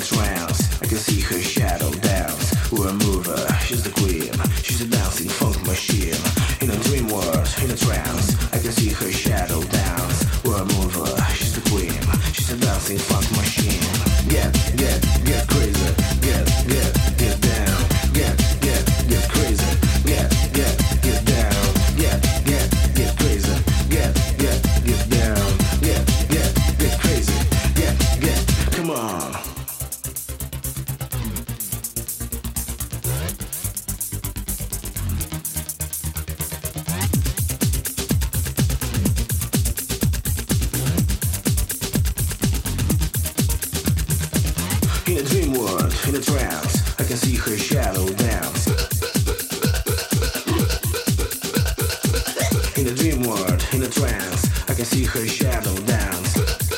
trance. I can see her shadow dance. We're a mover, she's the queen. She's a dancing funk machine. In a dream world, in a trance. I can see her shadow dance. We're a mover, she's the queen. She's a dancing funk machine. Get crazy. Get down. Get crazy. Get down. Get crazy. Get down. Get crazy. Come on. In a dream world, in a trance, I can see her shadow dance. In a dream world, in a trance, I can see her shadow dance.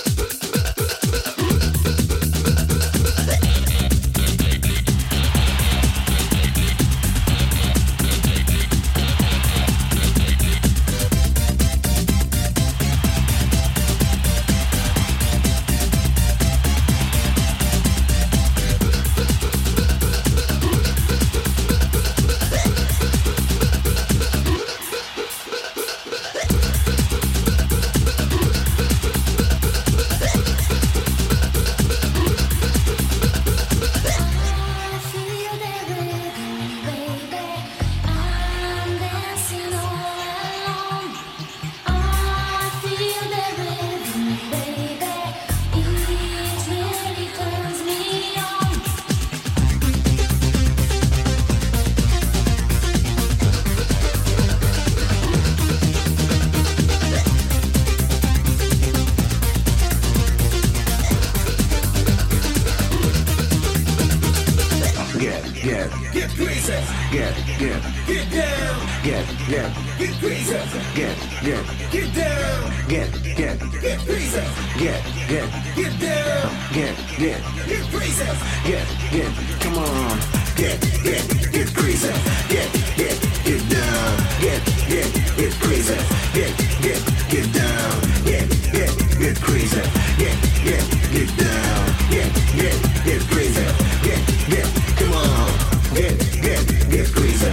Get crazy. Get down. Get crazy. Get down. Get crazy. Get down. Get crazy. Come on. Get crazy. Get down. Get crazy. Get down. Get crazy. Get down. Get crazy. Come on. Get crazy.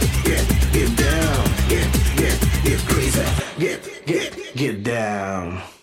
Get down. Get crazy. Get down.